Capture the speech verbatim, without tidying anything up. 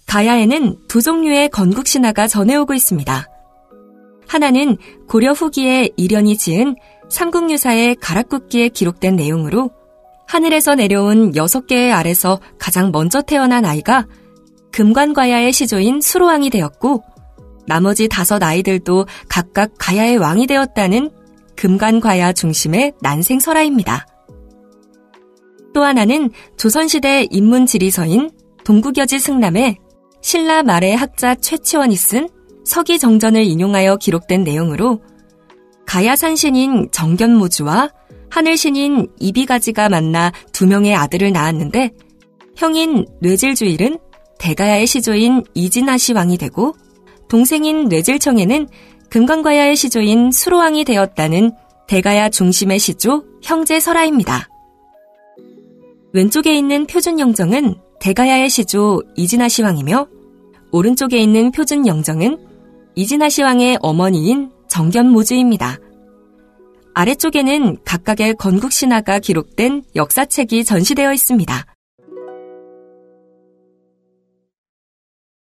가야에는 두 종류의 건국 신화가 전해오고 있습니다. 하나는 고려 후기에 이련이 지은 삼국유사의 가락국기에 기록된 내용으로 하늘에서 내려온 여섯 개의 알에서 가장 먼저 태어난 아이가 금관과야의 시조인 수로왕이 되었고 나머지 다섯 아이들도 각각 가야의 왕이 되었다는 금관과야 중심의 난생설화입니다. 또 하나는 조선시대 인문지리서인 동국여지 승남의 신라 말의 학자 최치원이 쓴 서기정전을 인용하여 기록된 내용으로 가야산신인 정견모주와 하늘신인 이비가지가 만나 두 명의 아들을 낳았는데 형인 뇌질주일은 대가야의 시조인 이진아시 왕이 되고 동생인 뇌질청에는 금관과야의 시조인 수로왕이 되었다는 대가야 중심의 시조 형제설화입니다. 왼쪽에 있는 표준영정은 대가야의 시조 이진아시 왕이며 오른쪽에 있는 표준영정은 이진아시 왕의 어머니인 정견모주입니다. 아래쪽에는 각각의 건국신화가 기록된 역사책이 전시되어 있습니다.